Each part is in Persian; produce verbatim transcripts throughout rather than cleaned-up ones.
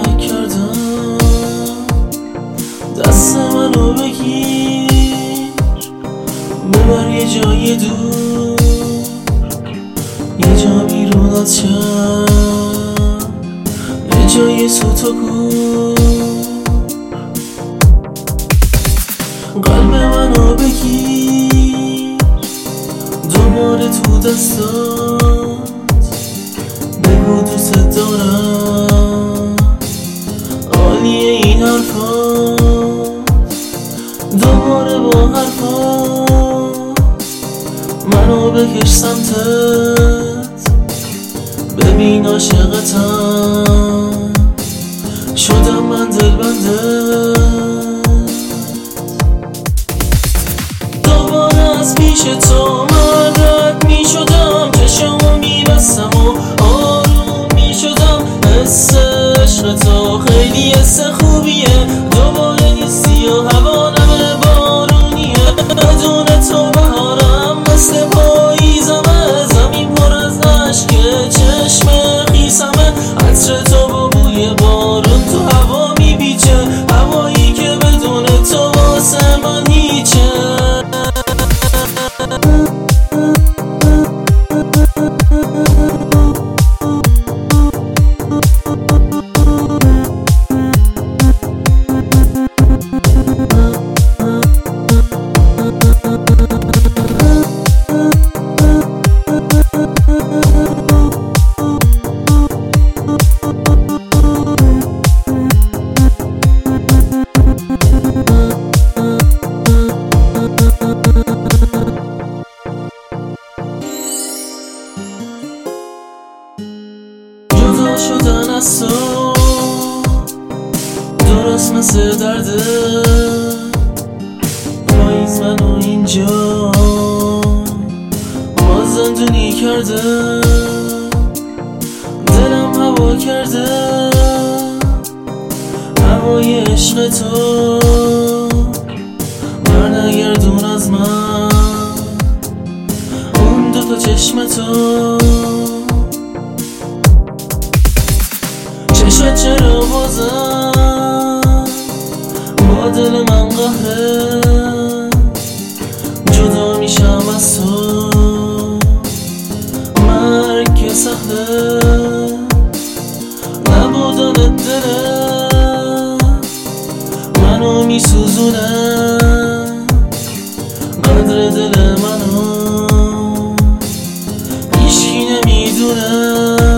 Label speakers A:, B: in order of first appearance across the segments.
A: کمک کردم دست منو بگیر ببر یه جای دور، یه جا بیرون از شهر، یه جای سوت و کور. قلب منو بگیر دوباره تو دستات، بگو دوست دارم، عالیه این حرفات. دوباره با حرفات منو بکش سمتت، ببین عاشقتم شدم من دلبندت. دوباره از پیش تو من رد می شدم، چشمو می بستم و آروم می شدم. حس عشق تو خیلی حس خوبیه، دوباره نیستی و هوا نمه بارونیه. بدون تو بهارم مثل پاییزمه، زمین پر از عشقه، چشم خیسمه. عطر تو با بوی بارون تو هوا می بیچه، هوایی که بدون تو واسه من هیچه. جدا شدن از تو درست مثل درده، پاییز منو اینجا باز زندونی کرده. دلم هوا کرده هوای عشق تو، برنگردون از من اون دوتا چشم تو. چشات چرا بازم با دل من قهره، جدا میشم از تو مرگ که سخته. نبودن دله منو میسوزونه، قدر دل منو هیچکی نمیدونه.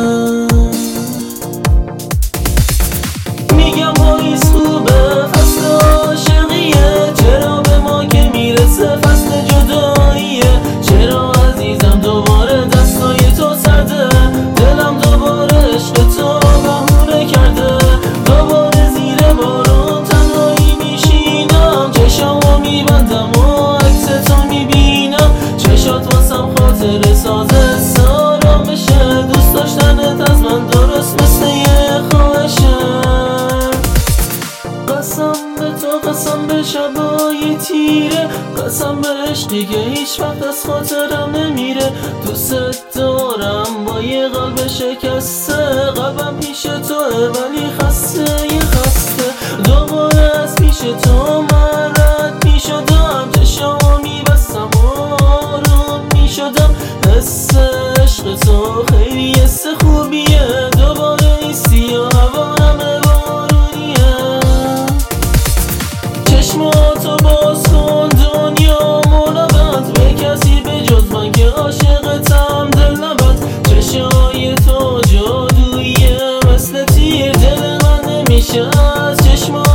A: میگم پاییز خوبه فصل عاشقیه، چرا به ما که میرسه فصل جداییه. چرا عزیزم دوباره دستای تو سرده، دلم دوباره عشق تو بهونه کرده. دوباره زیر بارون تنهایی میشینم، چشمو میبندم و عکس تو میبینم. چشات واسم خاطر سازه سارم بشه، دوست داشتنت از من درست مثل یه خواهشه. قسم به تو قسم به شبای تیره، قسم به عشقی که هیچ وقت از خاطرم نمیره. دوست دارم با یه قلب شکسته، قلبم پیش توه ولی خسته یه خسته. دوباره از پیش تو من رد می شدم، چشمو می بستم و آروم می شدم. حس عشق تو خیلی حس خوبیه، دوباره نیستی و هوا نمه بارونیه. چشماتو باز کن دنیا منبت، به کسی به جز من که عاشقتم دل نبد. چشای تو جادویه مثل تیر، دل من نمیشه از چشمات